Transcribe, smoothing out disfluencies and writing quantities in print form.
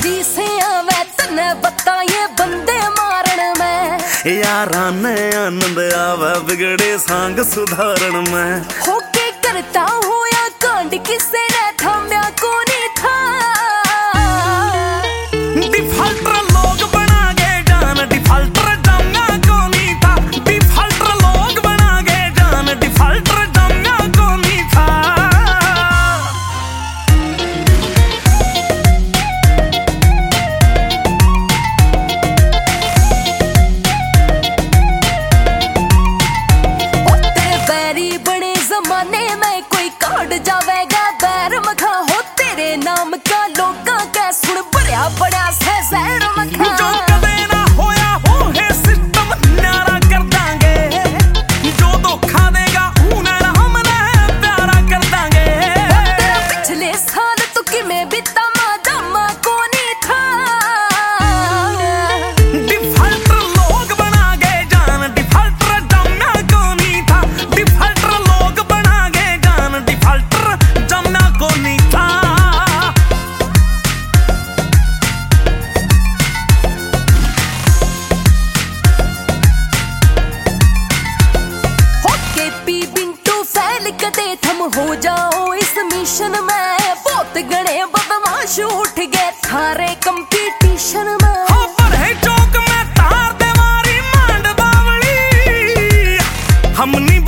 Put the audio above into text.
दी से आवे तने बता ये बंदे मारण में यारा ने आनंद आवे बिगड़े सांग सुधारण में होके करता हूँ या कांड किसे ने थाम्या को नहीं था डिफॉल्टर लोग बना गए जान डिफॉल्टर जमना को नहीं था डिफॉल्टर लोग बना गए जान डिफॉल्टर जमना को नहीं था बड़े जमाने में कोई काट जावेगा बैर मखा हो तेरे नाम का लोगा का सुन बड़ा बड़ा से जहर मखा जो कदे ना होया हो है सिस्टम न्यारा कर दांगे जो धोखा देगा उन्हें हम प्यारा कर दांगे तेरा पिछले साल तो किमें बीता मादामा को नहीं था डिफॉल्टर लोग बना गए जान डिफॉल्टर जमना को नहीं था डिफॉल्टर लोग बना गए जान डिफॉल्टर जमना को नहीं था होके पी बिंटू फैल कदे थम हो जाओ इस मिशन में बहुत गणे बदमाश उठ गए थारे कंपटीशन में हाँ पर है चौक में तार दे मारी मांड बावली हमनी